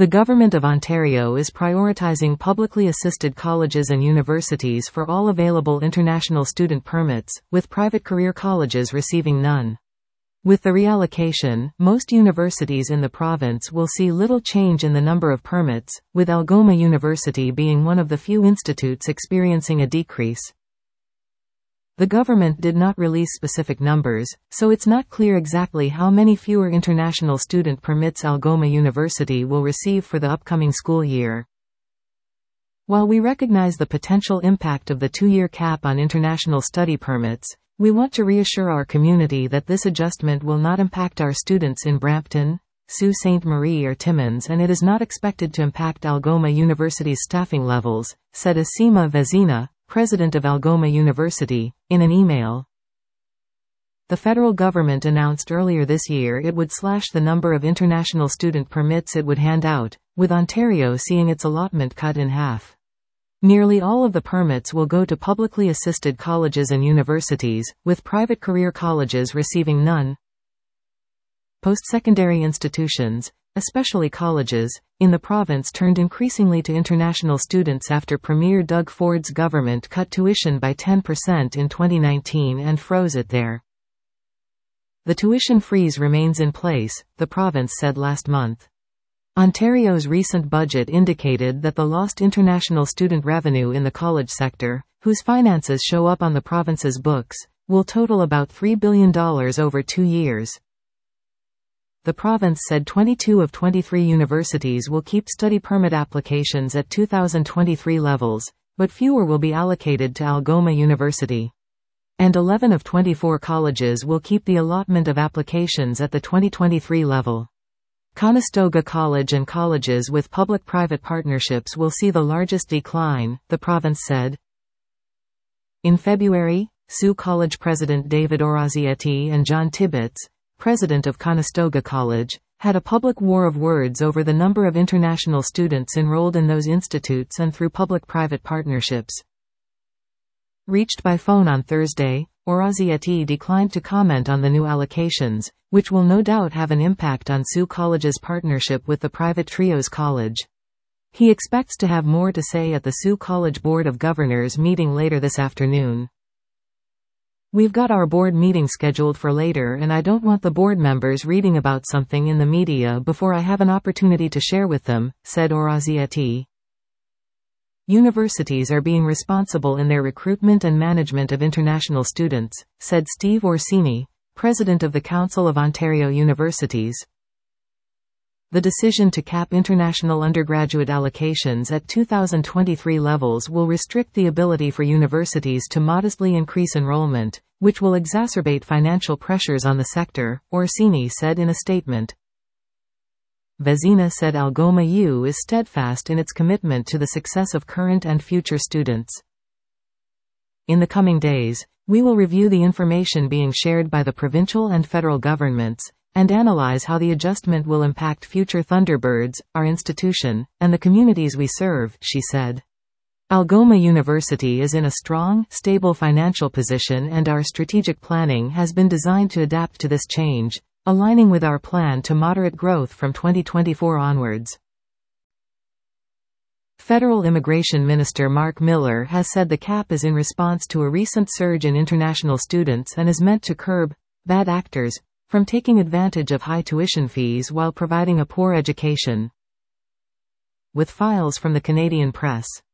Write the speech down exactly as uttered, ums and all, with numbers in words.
The Government of Ontario is prioritising publicly assisted colleges and universities for all available international student permits, with private career colleges receiving none. With the reallocation, most universities in the province will see little change in the number of permits, with Algoma University being one of the few institutes experiencing a decrease. The government did not release specific numbers, so it's not clear exactly how many fewer international student permits Algoma University will receive for the upcoming school year. While we recognize the potential impact of the two-year cap on international study permits, we want to reassure our community that this adjustment will not impact our students in Brampton, Sault Ste. Marie or Timmins, and it is not expected to impact Algoma University's staffing levels, said Asima Vezina, president of Algoma University, in an email. The federal government announced earlier this year it would slash the number of international student permits it would hand out, with Ontario seeing its allotment cut in half. Nearly all of the permits will go to publicly assisted colleges and universities, with private career colleges receiving none. Post-secondary institutions, especially colleges, in the province turned increasingly to international students after Premier Doug Ford's government cut tuition by ten percent in twenty nineteen and froze it there. The tuition freeze remains in place, the province said last month. Ontario's recent budget indicated that the lost international student revenue in the college sector, whose finances show up on the province's books, will total about three billion dollars over two years. The province said twenty-two of twenty-three universities will keep study permit applications at two thousand twenty-three levels, but fewer will be allocated to Algoma University. And eleven of twenty-four colleges will keep the allotment of applications at the twenty twenty-three level. Conestoga College and colleges with public-private partnerships will see the largest decline, the province said. In February, Sault College President David Orazietti and John Tibbetts, president of Conestoga College, had a public war of words over the number of international students enrolled in those institutes and through public-private partnerships. Reached by phone on Thursday, Orazietti declined to comment on the new allocations, which will no doubt have an impact on Sault College's partnership with the private Trios College. He expects to have more to say at the Sault College Board of Governors meeting later this afternoon. We've got our board meeting scheduled for later, and I don't want the board members reading about something in the media before I have an opportunity to share with them, said Orazietti. Universities are being responsible in their recruitment and management of international students, said Steve Orsini, president of the Council of Ontario Universities. The decision to cap international undergraduate allocations at two thousand twenty-three levels will restrict the ability for universities to modestly increase enrollment, which will exacerbate financial pressures on the sector, Orsini said in a statement. Vezina said Algoma U is steadfast in its commitment to the success of current and future students. In the coming days, we will review the information being shared by the provincial and federal governments, and analyze how the adjustment will impact future Thunderbirds, our institution, and the communities we serve, she said. Algoma University is in a strong, stable financial position, and our strategic planning has been designed to adapt to this change, aligning with our plan to moderate growth from twenty twenty-four onwards. Federal Immigration Minister Mark Miller has said the cap is in response to a recent surge in international students and is meant to curb bad actors from taking advantage of high tuition fees while providing a poor education. With files from the Canadian Press.